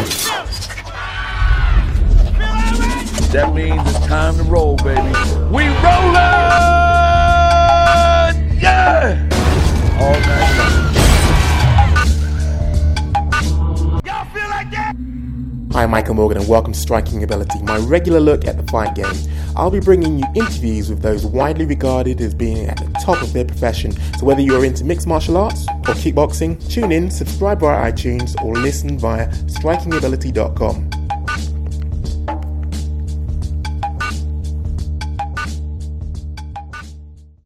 That means it's time to roll, baby. We rollin'! Yeah! All night long. Y'all feel like that? Hi, I'm Michael Morgan and welcome to Striking Ability, my regular look at the fight game. I'll be bringing you interviews with those widely regarded as being at the top of their profession. So whether you're into mixed martial arts or kickboxing, tune in, subscribe via iTunes or listen via strikingability.com.